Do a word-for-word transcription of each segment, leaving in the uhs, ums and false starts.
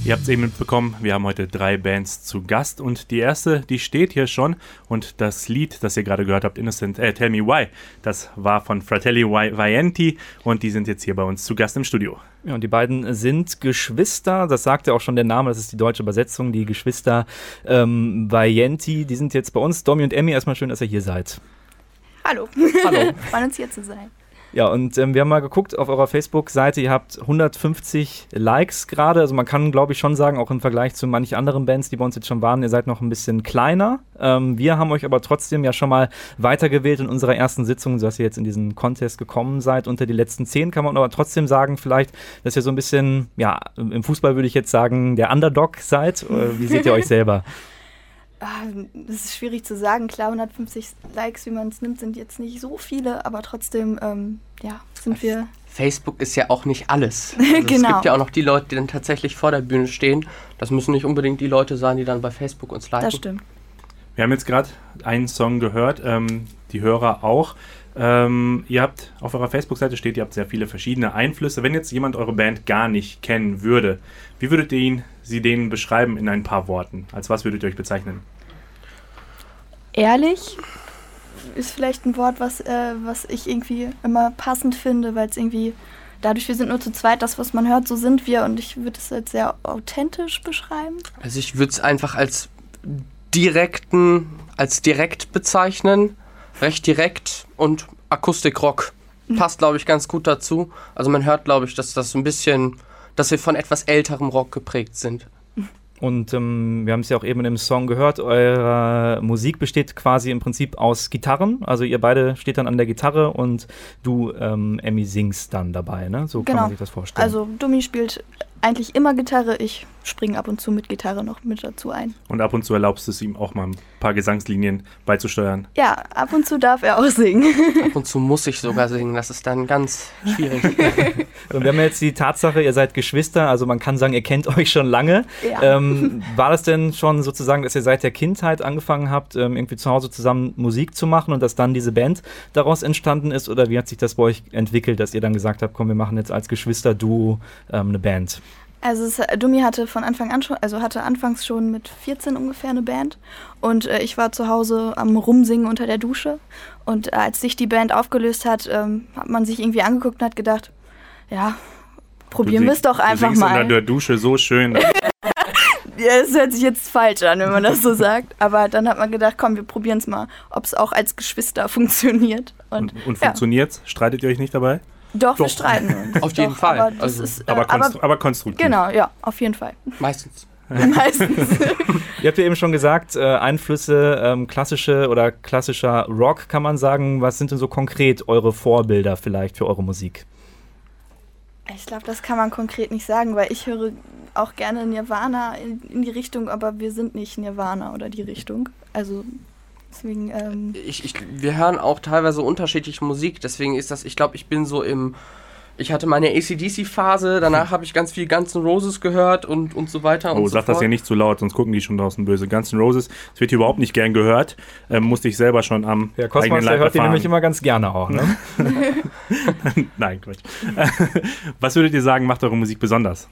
Ihr habt es eben mitbekommen, wir haben heute drei Bands zu Gast und die erste, die steht hier schon und das Lied, das ihr gerade gehört habt, Innocent, äh, Tell Me Why, das war von Fratelli Vaienti und die sind jetzt hier bei uns zu Gast im Studio. Ja, und die beiden sind Geschwister, das sagt ja auch schon der Name, das ist die deutsche Übersetzung, die Geschwister ähm, Vaienti, die sind jetzt bei uns. Domi und Emmy, erstmal schön, dass ihr hier seid. Hallo. Hallo. Freuen uns hier zu sein. Ja, und ähm, wir haben mal geguckt auf eurer Facebook-Seite, ihr habt hundertfünfzig Likes gerade, also man kann, glaube ich, schon sagen, auch im Vergleich zu manchen anderen Bands, die bei uns jetzt schon waren, ihr seid noch ein bisschen kleiner. Ähm, wir haben euch aber trotzdem ja schon mal weitergewählt in unserer ersten Sitzung, sodass ihr jetzt in diesen Contest gekommen seid. Unter die letzten zehn kann man aber trotzdem sagen, vielleicht, dass ihr so ein bisschen, ja, im Fußball würde ich jetzt sagen, der Underdog seid. Oder wie seht ihr euch selber? Das ist schwierig zu sagen. Klar, hundertfünfzig Likes, wie man es nimmt, sind jetzt nicht so viele, aber trotzdem, ähm, ja, sind wir... Facebook ist ja auch nicht alles. Also genau. Es gibt ja auch noch die Leute, die dann tatsächlich vor der Bühne stehen. Das müssen nicht unbedingt die Leute sein, die dann bei Facebook uns liken. Das stimmt. Wir haben jetzt gerade einen Song gehört, ähm, die Hörer auch. Ähm, ihr habt auf eurer Facebook-Seite steht, ihr habt sehr viele verschiedene Einflüsse. Wenn jetzt jemand eure Band gar nicht kennen würde, wie würdet ihr ihn, sie denen beschreiben in ein paar Worten? Als was würdet ihr euch bezeichnen? Ehrlich ist vielleicht ein Wort, was, äh, was ich irgendwie immer passend finde, weil es irgendwie, dadurch, wir sind nur zu zweit, das, was man hört, so sind wir und ich würde es als sehr authentisch beschreiben. Also ich würde es einfach als direkten, als direkt bezeichnen. Recht direkt und Akustikrock. Passt, glaube ich, ganz gut dazu. Also man hört, glaube ich, dass das ein bisschen, dass wir von etwas älterem Rock geprägt sind. Und ähm, wir haben es ja auch eben in dem Song gehört, eure Musik besteht quasi im Prinzip aus Gitarren. Also ihr beide steht dann an der Gitarre und du, ähm, Emmy, singst dann dabei, ne? So genau. Kann man sich das vorstellen. Also Domi spielt eigentlich immer Gitarre, ich springe ab und zu mit Gitarre noch mit dazu ein. Und ab und zu erlaubst du es ihm auch mal ein paar Gesangslinien beizusteuern? Ja, ab und zu darf er auch singen. Ab und zu muss ich sogar singen, das ist dann ganz schwierig. Und wir haben jetzt die Tatsache, ihr seid Geschwister, also man kann sagen, ihr kennt euch schon lange. Ja. Ähm, war das denn schon sozusagen, dass ihr seit der Kindheit angefangen habt, ähm, irgendwie zu Hause zusammen Musik zu machen und dass dann diese Band daraus entstanden ist? Oder wie hat sich das bei euch entwickelt, dass ihr dann gesagt habt, komm, wir machen jetzt als Geschwister-Duo ähm, eine Band? Also es, Domi hatte von Anfang an schon, also hatte anfangs schon mit vierzehn ungefähr eine Band und äh, ich war zu Hause am Rumsingen unter der Dusche und äh, als sich die Band aufgelöst hat, ähm, hat man sich irgendwie angeguckt und hat gedacht, ja, probieren wir es doch einfach du singst mal. unter der Dusche so schön. Ja, das hört sich jetzt falsch an, wenn man das so sagt, aber dann hat man gedacht, komm, wir probieren es mal, ob es auch als Geschwister funktioniert. Und, und, und ja. funktioniert's? Streitet ihr euch nicht dabei? Doch, Doch. wir streiten uns. Auf jeden Doch, Fall. Aber, das Also, ist, äh, Aber, konstru- aber aber konstruktiv. genau, ja, auf jeden Fall. Meistens. Meistens. Ihr habt ja eben schon gesagt, äh, Einflüsse, ähm, klassische oder klassischer Rock, kann man sagen. Was sind denn so konkret eure Vorbilder vielleicht für eure Musik? Ich glaube, das kann man konkret nicht sagen, weil ich höre auch gerne Nirvana in, in die Richtung, aber wir sind nicht Nirvana oder die Richtung. Also deswegen... Ähm Ich, ich, wir hören auch teilweise unterschiedliche Musik, deswegen ist das, ich glaube, ich bin so im... Ich hatte meine A C D C-Phase, danach habe ich ganz viel Guns N' Roses gehört und, und so weiter. Oh, und so sag fort. das hier nicht zu laut, sonst gucken die schon draußen böse. Guns N' Roses, das wird hier überhaupt nicht gern gehört. Ähm, musste ich selber schon am Ja, eigenen Cosmos, der Leib hört die erfahren. nämlich immer ganz gerne auch, ne? Nein, Quatsch. Was würdet ihr sagen, macht eure Musik besonders?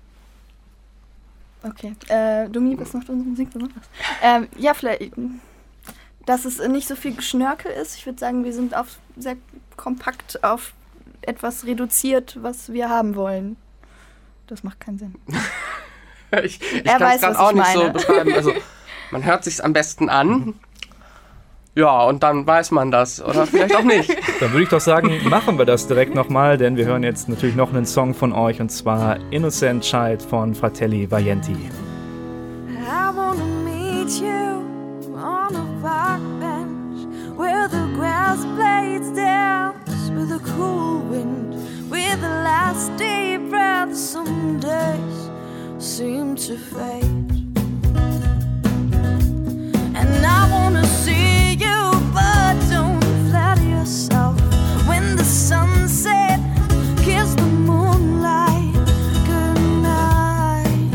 Okay, äh, Domi, was macht unsere Musik besonders? Ähm, ja, vielleicht, dass es nicht so viel Geschnörkel ist. Ich würde sagen, wir sind auf sehr kompakt auf etwas reduziert, was wir haben wollen. Das macht keinen Sinn. ich ich Er kann es weiß, gerade was auch ich nicht so meine. beschreiben. Also, man hört sich's am besten an. Ja, und dann weiß man das. Oder vielleicht auch nicht. Dann würde ich doch sagen, machen wir das direkt nochmal, denn wir hören jetzt natürlich noch einen Song von euch und zwar Innocent Child von Fratelli Vaienti. I wanna meet you on a park bench where the grass blades dance with a cool wind, with the last deep breath. Some days seem to fade, and I wanna see you, but don't flatter yourself. When the sunset kiss the moonlight goodnight,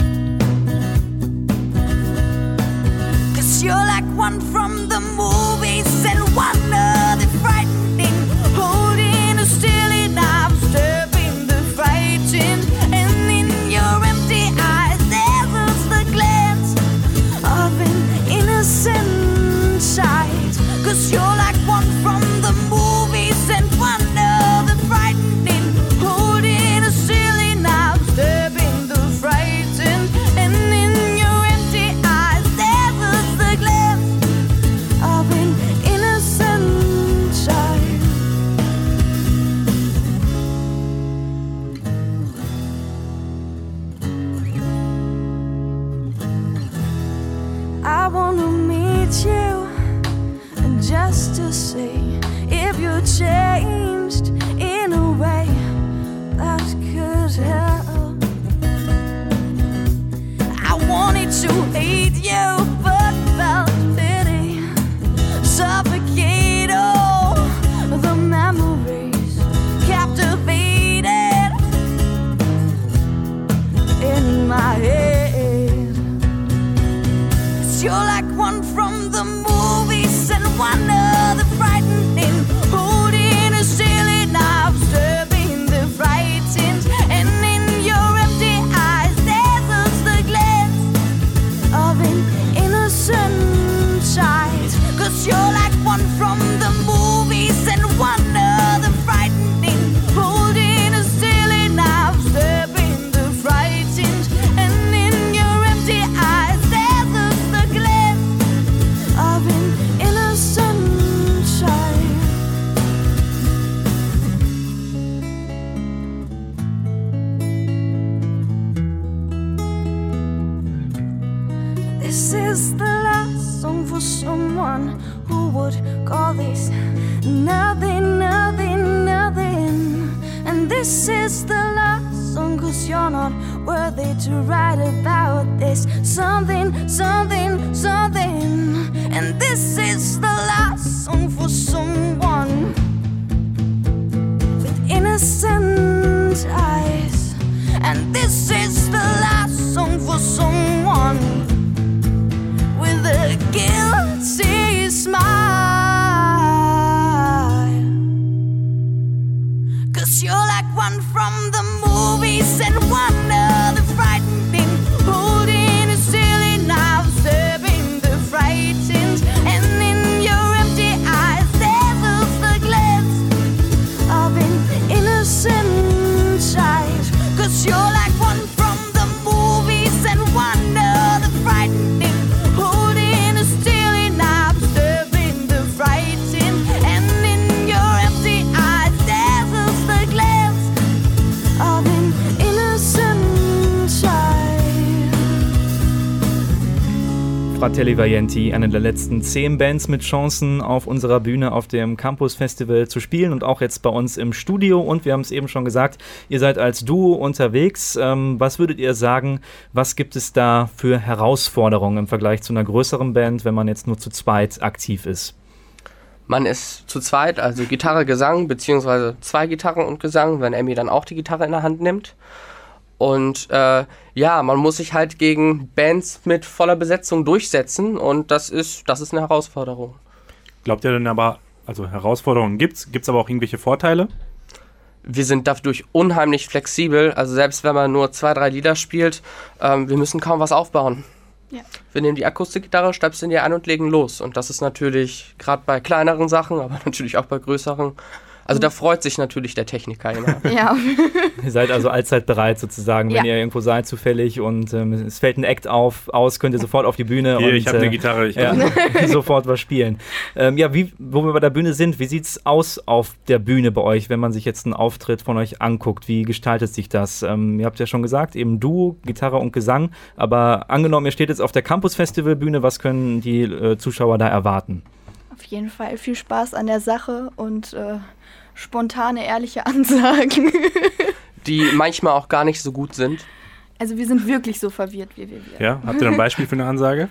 'cause you're like one from the movies and one of the frightening, holding a steely knife, stabbing the frightened, and in your empty eyes meet you and just to see if you changed in a way that could help. I wanted to hate you, but felt pity suffocate all the memories captivated in my head. 'Cause you're like one from the movies and one of the frightening, holding a silly knife, serving the frightened, and in your empty eyes there's the glance of an innocent child. 'Cause you're like one from the movies and one of the frightening, holding a silly knife, serving the frightened, and in your empty eyes there's the glance of an innocent child. This is the last song for someone who would call this nothing, nothing, nothing. And this is the last song 'cause you're not worthy to write about this something, something, something. And this is the last song for someone with innocent eyes. And this is the last song for someone with a guilty smile. 'Cause you're like one from the movies and one of the frightening, holding a silly knife, serving the frightened, and in your empty eyes there's the glance of an innocent child. 'Cause you're like one from the movies and one of the frightening, holding a silly knife, serving the frightened, and in your empty eyes there's the glance of an innocent child. Fratelli Valienti, eine der letzten zehn Bands mit Chancen auf unserer Bühne auf dem Campus Festival zu spielen und auch jetzt bei uns im Studio. Und wir haben es eben schon gesagt, ihr seid als Duo unterwegs. Ähm, was würdet ihr sagen, was gibt es da für Herausforderungen im Vergleich zu einer größeren Band, wenn man jetzt nur zu zweit aktiv ist? Man ist zu zweit, also Gitarre, Gesang, beziehungsweise zwei Gitarren und Gesang, wenn Emmy dann auch die Gitarre in der Hand nimmt. Und äh, ja, man muss sich halt gegen Bands mit voller Besetzung durchsetzen und das ist, das ist eine Herausforderung. Glaubt ihr denn aber, also Herausforderungen gibt's, gibt's aber auch irgendwelche Vorteile? Wir sind dadurch unheimlich flexibel, also selbst wenn man nur zwei, drei Lieder spielt, ähm, wir müssen kaum was aufbauen. Ja. Wir nehmen die Akustikgitarre, stöpseln die an und legen los. Und das ist natürlich gerade bei kleineren Sachen, aber natürlich auch bei größeren. Also da freut sich natürlich der Techniker immer. Ja. Ihr seid also allzeit bereit sozusagen, wenn Ja. ihr irgendwo seid zufällig und ähm, es fällt ein Act auf, aus, könnt ihr sofort auf die Bühne Hier, und ich habe eine äh, Gitarre. Ich ja, sofort was spielen. Ähm, ja, wie, wo wir bei der Bühne sind, wie sieht's aus auf der Bühne bei euch, wenn man sich jetzt einen Auftritt von euch anguckt? Wie gestaltet sich das? Ähm, ihr habt ja schon gesagt, eben Duo, Gitarre und Gesang, aber angenommen, ihr steht jetzt auf der Campus-Festival-Bühne, was können die äh, Zuschauer da erwarten? Auf jeden Fall viel Spaß an der Sache und äh, spontane, ehrliche Ansagen. Die manchmal auch gar nicht so gut sind. Also wir sind wirklich so verwirrt, wie wir sind. Ja, habt ihr ein Beispiel für eine Ansage?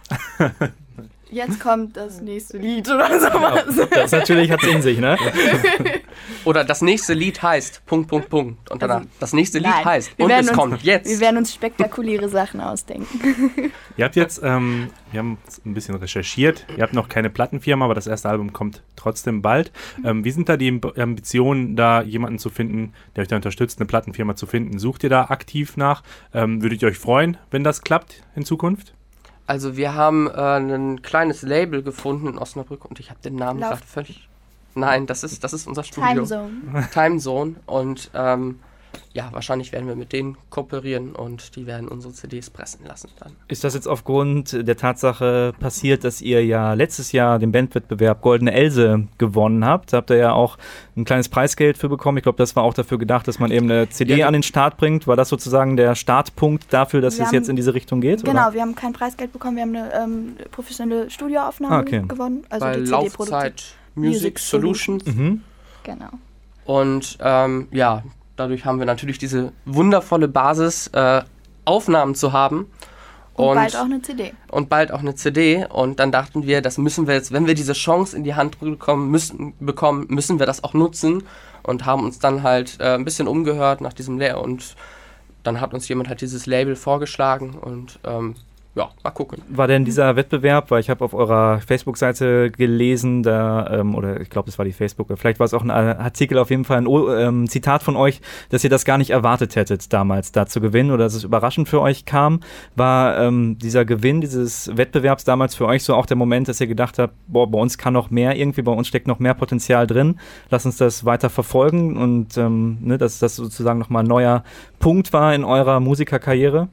Jetzt kommt das nächste Lied oder sowas. Das natürlich hat's in sich, ne? Oder das nächste Lied heißt Punkt, Punkt, Punkt. Und danach, Also, das nächste Lied nein, heißt wir und werden es uns- kommt jetzt. Wir werden uns spektakuläre Sachen ausdenken. Ihr habt jetzt, ähm, wir haben ein bisschen recherchiert, ihr habt noch keine Plattenfirma, aber das erste Album kommt trotzdem bald. Ähm, wie sind da die Amb- Ambitionen, da jemanden zu finden, der euch da unterstützt, eine Plattenfirma zu finden? Sucht ihr da aktiv nach? Ähm, würdet ihr euch freuen, wenn das klappt in Zukunft? Also wir haben äh, ein kleines Label gefunden in Osnabrück und ich habe den Namen Lauf- gerade völlig... Nein, das ist, das ist unser Studio. Timezone. Timezone. Und ähm, ja, wahrscheinlich werden wir mit denen kooperieren und die werden unsere C Ds pressen lassen dann. Ist das jetzt aufgrund der Tatsache passiert, dass ihr ja letztes Jahr den Bandwettbewerb Goldene Else gewonnen habt? Da habt ihr ja auch ein kleines Preisgeld für bekommen. Ich glaube, das war auch dafür gedacht, dass man eben eine C D ja, an den Start bringt. War das sozusagen der Startpunkt dafür, dass Wir es haben- jetzt in diese Richtung geht? Genau, Oder? wir haben kein Preisgeld bekommen, wir haben eine ähm, professionelle Studioaufnahme Ah, okay. gewonnen. Also Bei die C D produziert. Laufzeit Music Music Solutions. Mhm. Genau. Und ähm, ja, dadurch haben wir natürlich diese wundervolle Basis, äh, Aufnahmen zu haben. Und, bald auch eine C D. Und bald auch eine C D. Und dann dachten wir, das müssen wir jetzt, wenn wir diese Chance in die Hand bekommen müssen, bekommen, müssen wir das auch nutzen. Und haben uns dann halt äh, ein bisschen umgehört nach diesem Label. Und dann hat uns jemand halt dieses Label vorgeschlagen. Und ähm, ja, mal gucken. War denn dieser Wettbewerb, weil ich habe auf eurer Facebook-Seite gelesen, da, ähm, oder ich glaube, es war die Facebook, vielleicht war es auch ein Artikel, auf jeden Fall ein O- ähm, Zitat von euch, dass ihr das gar nicht erwartet hättet, damals da zu gewinnen oder dass es überraschend für euch kam. War ähm, dieser Gewinn dieses Wettbewerbs damals für euch so auch der Moment, dass ihr gedacht habt, boah, bei uns kann noch mehr irgendwie, bei uns steckt noch mehr Potenzial drin, lass uns das weiter verfolgen und ähm, ne, dass das sozusagen nochmal ein neuer Punkt war in eurer Musikerkarriere?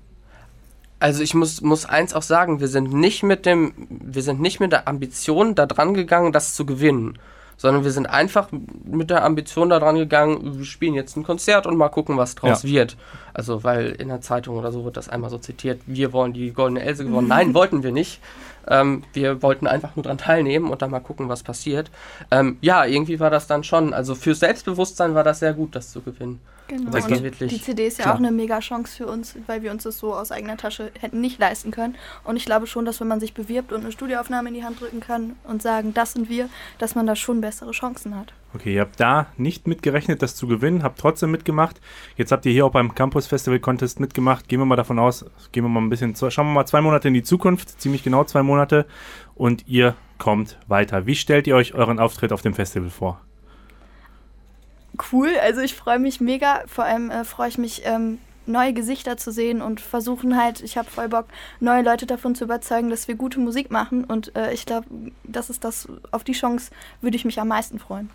Also ich muss, muss eins auch sagen, wir sind nicht mit dem, wir sind nicht mit der Ambition da dran gegangen, das zu gewinnen, sondern wir sind einfach mit der Ambition da dran gegangen, wir spielen jetzt ein Konzert und mal gucken, was draus Ja. wird. Also weil in der Zeitung oder so wird das einmal so zitiert, wir wollen die Goldene Else gewonnen. Nein, wollten wir nicht. Ähm, wir wollten einfach nur dran teilnehmen und dann mal gucken, was passiert. Ähm, ja, irgendwie war das dann schon, also fürs Selbstbewusstsein war das sehr gut, das zu gewinnen. Genau. Das Und war wirklich die C D ist ja klar. auch eine mega Chance für uns, weil wir uns das so aus eigener Tasche hätten nicht leisten können. Und ich glaube schon, dass wenn man sich bewirbt und eine Studioaufnahme in die Hand drücken kann und sagen, das sind wir, dass man da schon bessere Chancen hat. Okay, ihr habt da nicht mitgerechnet, das zu gewinnen, habt trotzdem mitgemacht. Jetzt habt ihr hier auch beim Campus Festival Contest mitgemacht. Gehen wir mal davon aus, gehen wir mal ein bisschen, zu, schauen wir mal zwei Monate in die Zukunft, ziemlich genau zwei Monate. Und ihr kommt weiter. Wie stellt ihr euch euren Auftritt auf dem Festival vor? Cool, also ich freue mich mega. Vor allem äh, freue ich mich, ähm, neue Gesichter zu sehen und versuchen halt, ich habe voll Bock, neue Leute davon zu überzeugen, dass wir gute Musik machen. Und äh, ich glaube, das ist das, auf die Chance würde ich mich am meisten freuen.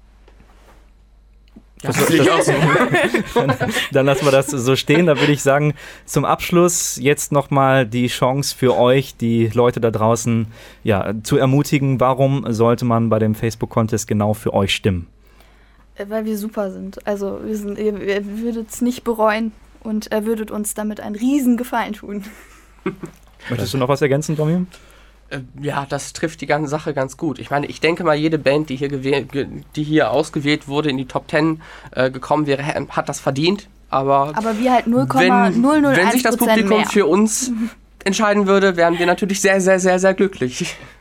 Ja, das sehe ich auch so. dann, dann lassen wir das so stehen. Da würde ich sagen, zum Abschluss jetzt nochmal die Chance für euch, die Leute da draußen ja, zu ermutigen. Warum sollte man bei dem Facebook-Contest genau für euch stimmen? Äh, Weil wir super sind. Also wir sind, ihr, ihr würdet es nicht bereuen und ihr würdet uns damit einen riesen Gefallen tun. Möchtest du noch was ergänzen, Domi? Äh, Ja, das trifft die ganze Sache ganz gut. Ich meine, ich denke mal, jede Band, die hier, gewäh- ge- die hier ausgewählt wurde, in die Top Ten äh, gekommen wäre, hä- hat das verdient. Aber, Aber wir halt null Komma wenn, null null wenn eins sich das Prozent Publikum mehr. für uns entscheiden würde, wären wir natürlich sehr, sehr, sehr, sehr glücklich.